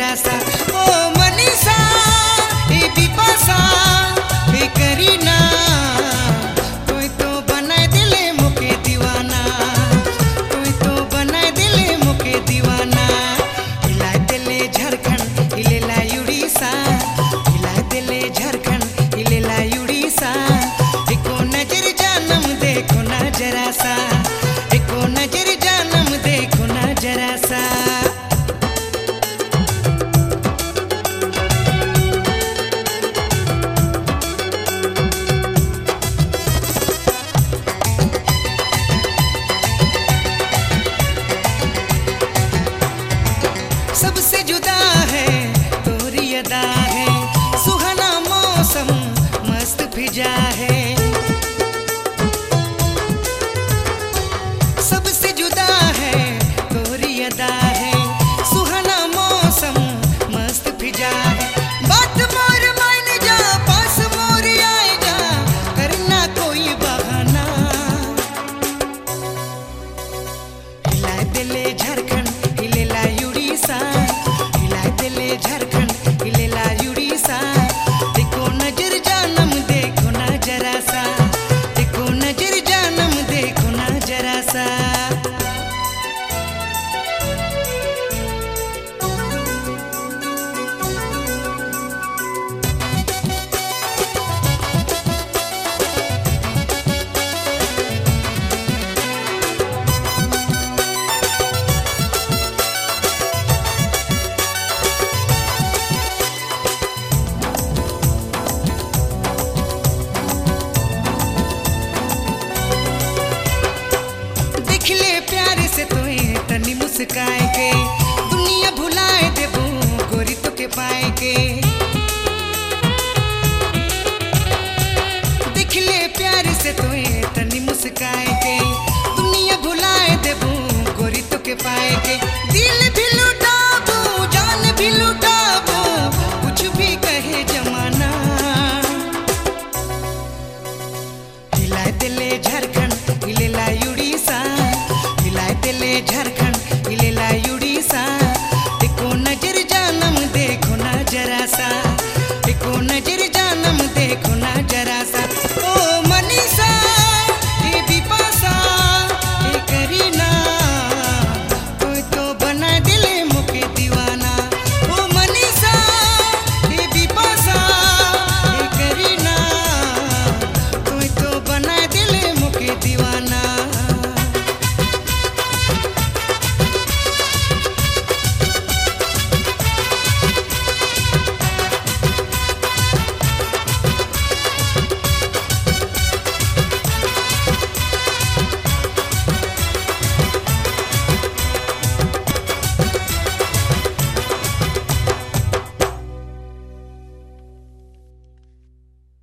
जरा सा। ओ मनीषा, ए बिपाशा, ए करीना, कोई तो बनाए दिले मुके दीवाना, कोई तो बनाए दिले मुके दीवाना। हिलाए दिले झारखंड हिलेला उड़ीसा, हिलाए दिले झारखंड हिलेला उड़ीसा। एको नजर जानम देखो ना जरा सा, एको नजर जानम देखो ना जरा सा। सबसे जुदा